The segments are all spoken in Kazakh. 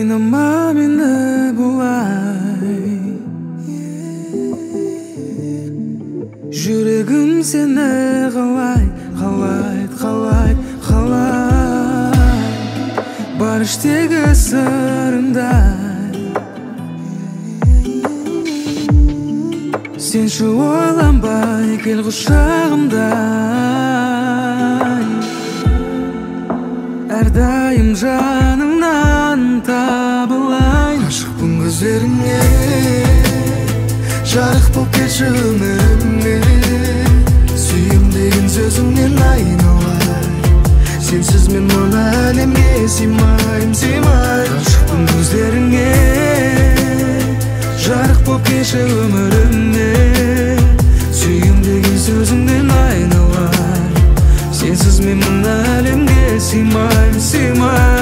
Кыйнама мени булай, жүрегім сені қалай бар іштегі сырыңдай. Сенші ойланбай кел құшағымдай, әрдайым жаныңнан табылайын. Ғашықпын көздеріңе, жарық болып келші өміріме, сүйем деген сөзіңнен айналайын. Сенсіз мен мына әлемге сыймайым. Ғашықпын көздеріңе, жарық болып келші өміріме, сүйем деген сөзіңнен айналайын. Сенсіз мен мына әлемге сыймайым.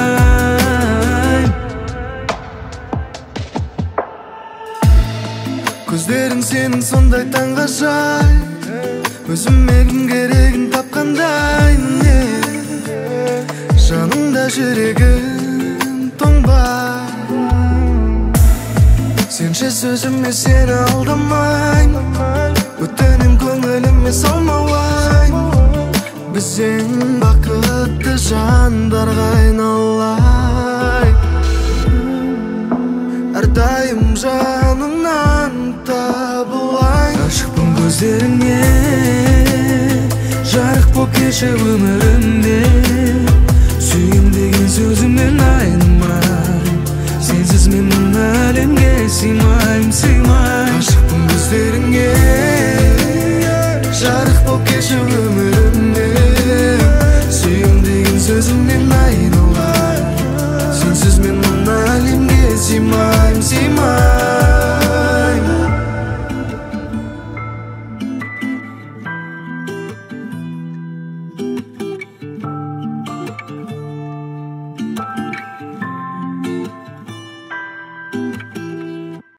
Көздерің сенің сондай таңғажайып, өзіме кім керегін тапқандай. Жанымда жүрегім тоңбай, сенші сөзіме сені алдамайын. Өтінем көңіліме салмауайын, біз ең бақытты жандарға айналайық. Әрдайым жаныңнан табылайын. Ғашықпын көздеріңе, жарық болып келші өмірімде, сүйем деген сөзімнен айнымайын. Сенсіз мен мына әлемге сыймайым. Ғашықпын көздеріңе, жарық болып келші өмірімде,